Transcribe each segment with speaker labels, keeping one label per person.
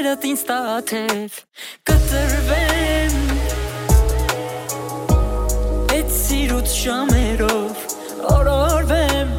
Speaker 1: սերդ ինձ տաթև կտրվեմ Այդ սիրուց ժամերով օրորվեմ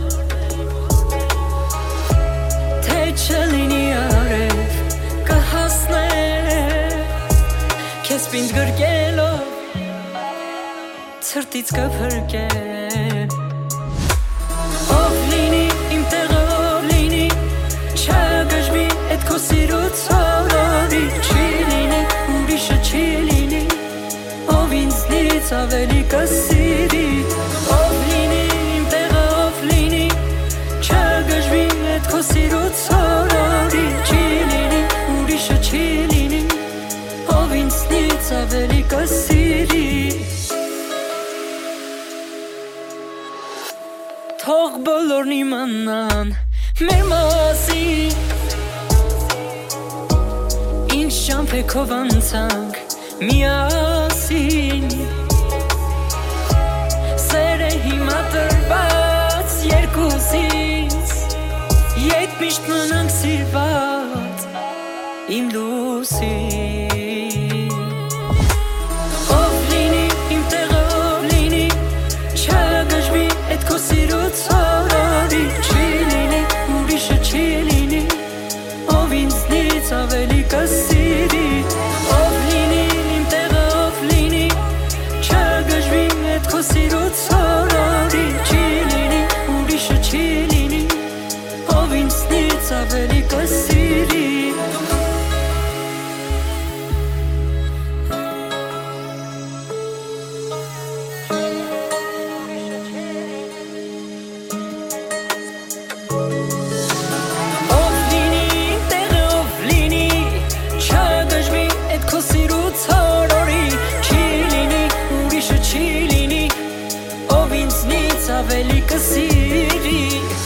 Speaker 1: Թե չլինի արև կհասնեմ Քեզ պինդ գրկելով Ցրտից կփրկեմ Ով լինի իմ տեղը ով լինի Չգժվի այդ քո սիրուց օրորի Չի լինի ուրիշը չի լինի Ով ինձնից ավելի կսիրի Ով լինի իմ տեղը ով լինի Չգժվի այդ քո սիրուց օրորի Չի լինի ուրիշը չի լինի Ով ինձնից ավելի կսիրի Թող բոլորն իմանան մեր մասին Ինչ շամփեքով անցանք միասին Սերը հիմա տրված երկուսից Ետ միշտ մնանք սիրված իմ լուսին Ով լինի իմ տեղը ով լինի Չգժվի այդ քո սիրուց օրորի Չի լինի ուրիշը չի լինի Ով ինձնից ավելի կսիրի Ով լինի իմ տեղը ով լինի Չգժվի այդ քո սիրուց օրորի Չի լինի ուրիշը չի լինի Ով ինձնից ավելի կսիրի Քո սիրուց օրորի Չի լինի ուրիշը չի լինի Ով ինձնից ավելի կսիրի